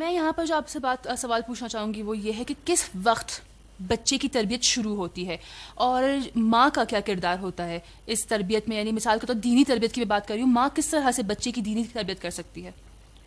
میں یہاں پر جو آپ سے سوال پوچھنا چاہوں گی وہ یہ ہے کہ کس وقت بچے کی تربیت شروع ہوتی ہے اور ماں کا کیا کردار ہوتا ہے اس تربیت میں؟ یعنی مثال کے طور دینی تربیت کی میں بات کر رہی ہوں، ماں کس طرح سے بچے کی دینی تربیت کر سکتی ہے؟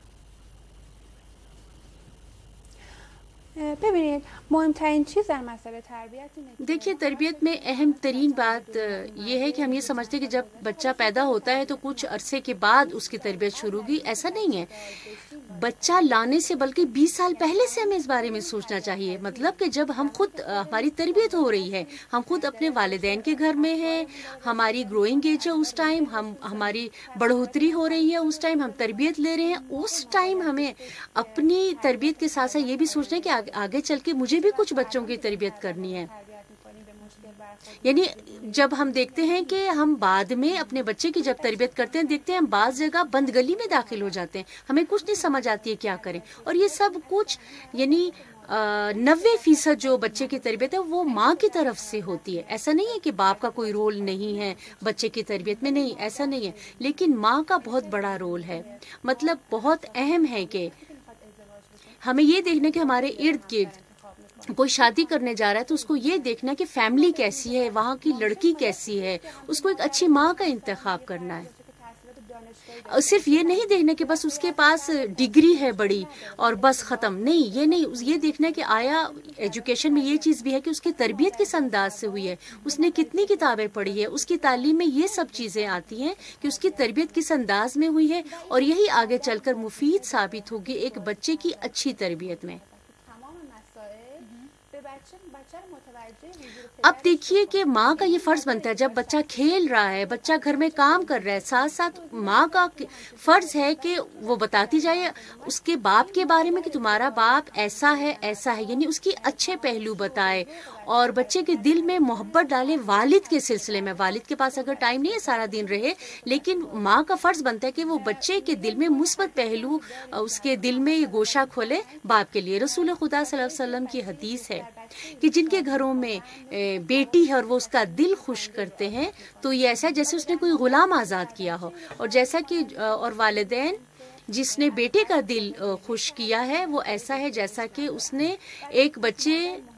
ببینید مهمترین چیز در مسئله تربیت اینه. دیکھیے تربیت میں اہم ترین بات یہ ہے کہ ہم یہ سمجھتے ہیں کہ جب بچہ پیدا ہوتا ہے تو کچھ عرصے کے بعد اس کی تربیت شروع ہوگی. ایسا نہیں ہے. بچہ لانے سے بلکہ 20 سال پہلے سے ہمیں اس بارے میں سوچنا چاہیے. مطلب کہ جب ہم خود ہماری تربیت ہو رہی ہے، ہم خود اپنے والدین کے گھر میں ہیں، ہماری گروئنگ ایج ہے اس ٹائم، ہماری بڑھوتری ہو رہی ہے اس ٹائم، ہم تربیت لے رہے ہیں اس ٹائم، ہمیں اپنی تربیت کے ساتھ ساتھ یہ بھی سوچنا ہے کہ آگے چل کے مجھے بھی کچھ بچوں کی تربیت کرنی ہے. یعنی جب ہم دیکھتے ہیں کہ ہم بعد میں اپنے بچے کی جب تربیت کرتے ہیں، دیکھتے ہیں ہم بعض جگہ بند گلی میں داخل ہو جاتے ہیں، ہمیں کچھ نہیں سمجھ آتی ہے کیا کریں. اور یہ سب کچھ یعنی 90% جو بچے کی تربیت ہے وہ ماں کی طرف سے ہوتی ہے. ایسا نہیں ہے کہ باپ کا کوئی رول نہیں ہے بچے کی تربیت میں، نہیں، ایسا نہیں ہے. لیکن ماں کا بہت بڑا رول ہے. مطلب بہت اہم ہے کہ ہمیں یہ دیکھنا کہ ہمارے ارد گرد کوئی شادی کرنے جا رہا ہے تو اس کو یہ دیکھنا کہ فیملی کیسی ہے، وہاں کی لڑکی کیسی ہے، اس کو ایک اچھی ماں کا انتخاب کرنا ہے. صرف یہ نہیں دیکھنا کہ بس اس کے پاس ڈگری ہے بڑی اور بس ختم، نہیں، یہ نہیں. یہ دیکھنا کہ آیا ایجوکیشن میں یہ چیز بھی ہے کہ اس کی تربیت کس انداز سے ہوئی ہے، اس نے کتنی کتابیں پڑھی ہے، اس کی تعلیم میں یہ سب چیزیں آتی ہیں کہ اس کی تربیت کس انداز میں ہوئی ہے، اور یہی آگے چل کر مفید ثابت ہوگی ایک بچے کی اچھی تربیت میں. اب دیکھیے کہ ماں کا یہ فرض بنتا ہے جب بچہ کھیل رہا ہے، بچہ گھر میں کام کر رہا ہے، ساتھ ساتھ ماں کا فرض ہے کہ وہ بتاتی جائے اس کے باپ کے بارے میں کہ تمہارا باپ ایسا ہے ایسا ہے، یعنی اس کی اچھے پہلو بتائے اور بچے کے دل میں محبت ڈالے والد کے سلسلے میں. والد کے پاس اگر ٹائم نہیں ہے سارا دن رہے، لیکن ماں کا فرض بنتا ہے کہ وہ بچے کے دل میں مثبت پہلو، اس کے دل میں یہ گوشہ کھولے باپ کے لیے. رسول خدا صلی اللہ علیہ وسلم کی حدیث ہے کہ جن کے گھروں میں بیٹی ہے اور وہ اس کا دل خوش کرتے ہیں تو یہ ایسا ہے جیسے اس نے کوئی غلام آزاد کیا ہو. اور جیسا کہ اور والدین جس نے بیٹے کا دل خوش کیا ہے وہ ایسا ہے جیسا کہ اس نے ایک بچے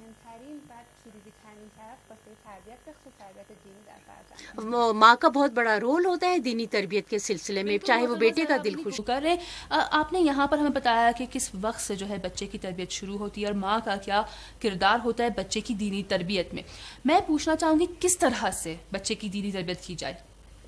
ماں کا بہت بڑا رول ہوتا ہے دینی تربیت کے سلسلے میں، چاہے وہ بیٹے کا دل خوش کر رہے. آپ نے یہاں پر ہمیں بتایا کہ کس وقت سے جو ہے بچے کی تربیت شروع ہوتی ہے اور ماں کا کیا کردار ہوتا ہے بچے کی دینی تربیت میں. میں پوچھنا چاہوں گی کس طرح سے بچے کی دینی تربیت کی جائے؟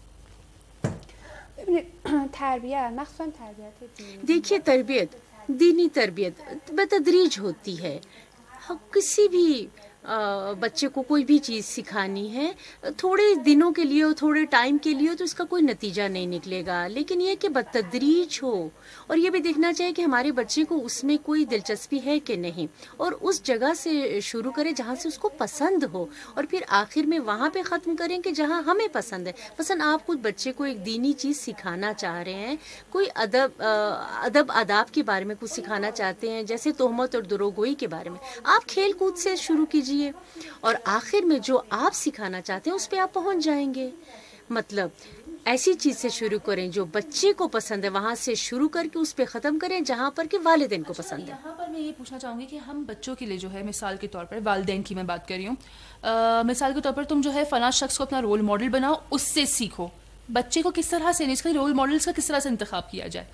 دیکھیے تربیت، دینی تربیت بتدریج ہوتی ہے. کسی بھی بچے کو کوئی بھی چیز سکھانی ہے تھوڑے دنوں کے لیے، تھوڑے ٹائم کے لیے تو اس کا کوئی نتیجہ نہیں نکلے گا، لیکن یہ کہ بتدریج ہو. اور یہ بھی دیکھنا چاہیے کہ ہمارے بچے کو اس میں کوئی دلچسپی ہے کہ نہیں، اور اس جگہ سے شروع کرے جہاں سے اس کو پسند ہو، اور پھر آخر میں وہاں پہ ختم کریں کہ جہاں ہمیں پسند ہے. مثلا آپ خود بچے کو ایک دینی چیز سکھانا چاہ رہے ہیں، کوئی ادب آداب کے بارے میں کچھ سکھانا چاہتے ہیں، جیسے تہمت اور دروغگوئی کے بارے میں، آپ کھیل کود سے شروع کیجئے اور آخر میں جو آپ سکھانا چاہتے ہیں اس پہ آپ پہنچ جائیں گے. مطلب ایسی چیز سے شروع کریں جو بچے کو پسند ہے، وہاں سے شروع کر کے اس پہ ختم کریں جہاں پر کہ والدین کو پسند ہے. یہاں پر میں یہ پوچھنا چاہوں گی کہ ہم بچوں کے لیے جو ہے مثال کے طور پر والدین کی میں بات کر رہی ہوں، مثال کے طور پر تم جو ہے فلاں شخص کو اپنا رول ماڈل بناؤ، اس سے سیکھو. بچے کو کس طرح سے اس کا رول ماڈلس کا کس طرح سے انتخاب کیا جائے؟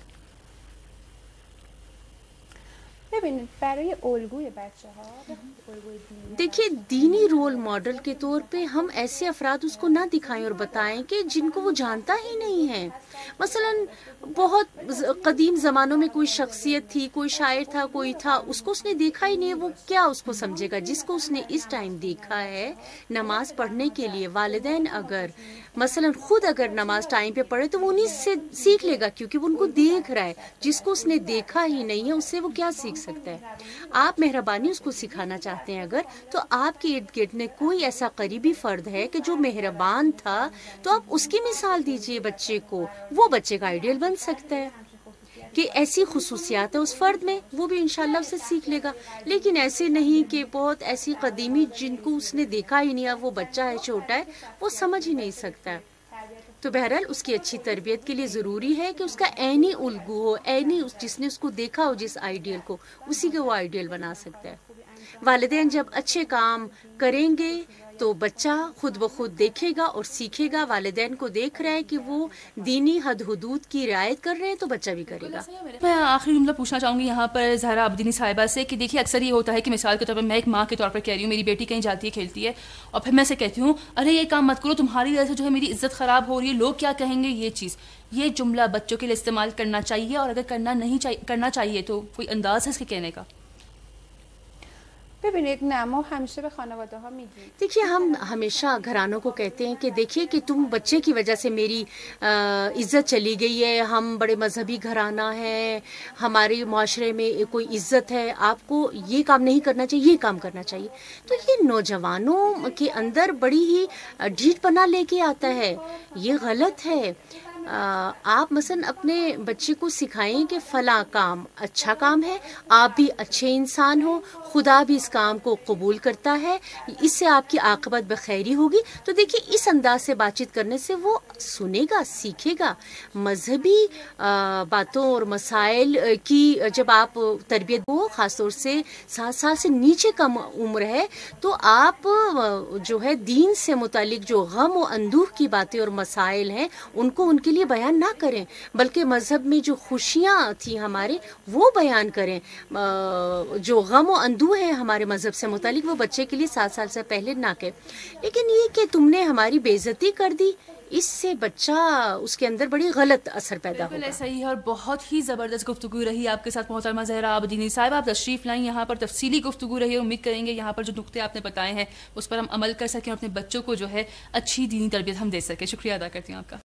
دیکھیے دینی رول ماڈل کے طور پہ ہم ایسے افراد اس کو نہ دکھائیں اور بتائیں کہ جن کو وہ جانتا ہی نہیں ہے. مثلا بہت قدیم زمانوں میں کوئی شخصیت تھی، کوئی شاعر تھا، کوئی تھا، اس کو اس نے دیکھا ہی نہیں ہے، وہ کیا اس کو سمجھے گا؟ جس کو اس نے اس ٹائم دیکھا ہے نماز پڑھنے کے لیے، والدین اگر مثلا خود اگر نماز ٹائم پہ پڑھے تو وہ انہیں سے سیکھ لے گا، کیونکہ وہ ان کو دیکھ رہا ہے. جس کو اس نے دیکھا ہی نہیں ہے اس سے وہ کیا سیکھ سکتا ہے؟ آپ مہربانی اس کو سکھانا چاہتے ہیں اگر، تو آپ کے ارد گرد میں کوئی ایسا قریبی فرد ہے کہ جو مہربان تھا تو آپ اس کی مثال دیجئے بچے کو، وہ بچے کا آئیڈیل بن سکتا ہے کہ ایسی خصوصیات ہے اس فرد میں، وہ بھی انشاءاللہ اسے سیکھ لے گا. لیکن ایسے نہیں کہ بہت ایسی قدیمی جن کو اس نے دیکھا ہی نہیں ہے، وہ بچہ ہے چھوٹا ہے وہ سمجھ ہی نہیں سکتا. تو بہرحال اس کی اچھی تربیت کے لیے ضروری ہے کہ اس کا عینی الگو ہو، عینی جس نے اس کو دیکھا ہو جس آئیڈیل کو، اسی کے وہ آئیڈیل بنا سکتا ہے۔ والدین جب اچھے کام کریں گے تو بچہ خود بخود دیکھے گا اور سیکھے گا۔ والدین کو دیکھ رہا ہے کہ وہ دینی حد حدود کی رعایت کر رہے ہیں تو بچہ بھی کرے گا۔ میں آخری جملہ پوچھنا چاہوں گی یہاں پر زہرا عابدینی صاحبہ سے کہ دیکھیے اکثر یہ ہوتا ہے کہ مثال کے طور پر میں ایک ماں کے طور پر کہہ رہی ہوں، میری بیٹی کہیں جاتی ہے کھیلتی ہے اور پھر میں سے کہتی ہوں ارے یہ کام مت کرو، تمہاری وجہ سے جو ہے میری عزت خراب ہو رہی ہے، لوگ کیا کہیں گے، یہ جملہ بچوں کے لیے استعمال کرنا چاہیے، اور اگر کرنا چاہیے تو کوئی انداز ہے اس کے کہنے کا؟ ببینید نه ما همیشه به خانواده ها میگیم، دیکھیے ہم ہمیشہ گھرانوں کو کہتے ہیں کہ دیکھیے کہ تم بچے کی وجہ سے میری عزت چلی گئی ہے، ہم بڑے مذہبی گھرانہ ہیں، ہمارے معاشرے میں کوئی عزت ہے، آپ کو یہ کام نہیں کرنا چاہیے، یہ کام کرنا چاہیے۔ تو یہ نوجوانوں کے اندر بڑی ہی ڈھیٹ پنا لے کے آتا ہے، یہ غلط ہے۔ آپ مثلا اپنے بچے کو سکھائیں کہ فلاں کام اچھا کام ہے، آپ بھی اچھے انسان ہو، خدا بھی اس کام کو قبول کرتا ہے، اس سے آپ کی عاقبت بخیری ہوگی۔ تو دیکھیے اس انداز سے بات چیت کرنے سے وہ سنے گا، سیکھے گا۔ مذہبی باتوں اور مسائل کی جب آپ تربیت ہو، خاص طور سے 7 سال سے نیچے کم عمر ہے، تو آپ جو ہے دین سے متعلق جو غم و اندوہ کی باتیں اور مسائل ہیں ان کو ان کے لیے بیان نہ کریں، بلکہ مذہب میں جو خوشیاں تھیں ہمارے وہ بیان کریں۔ جو غم و اندوہ ہے ہمارے مذہب سے متعلق وہ بچے کے لیے 7 سال سے پہلے نہ کہیں۔ لیکن یہ کہ تم نے ہماری بے عزتی کر دی، اس سے بچہ اس کے اندر بڑی غلط اثر پیدا ہوگا۔ بالکل ایسا ہی ہے، اور بہت ہی زبردست گفتگو رہی آپ کے ساتھ محترمہ زہرا عابدینی صاحب، آپ تشریف لائیں یہاں پر، تفصیلی گفتگو رہی، اور امید کریں گے یہاں پر جو نقطے آپ نے بتائے ہیں اس پر ہم عمل کر سکیں اور اپنے بچوں کو جو ہے اچھی دینی تربیت ہم دے سکیں۔ شکریہ ادا کرتی ہوں آپ کا۔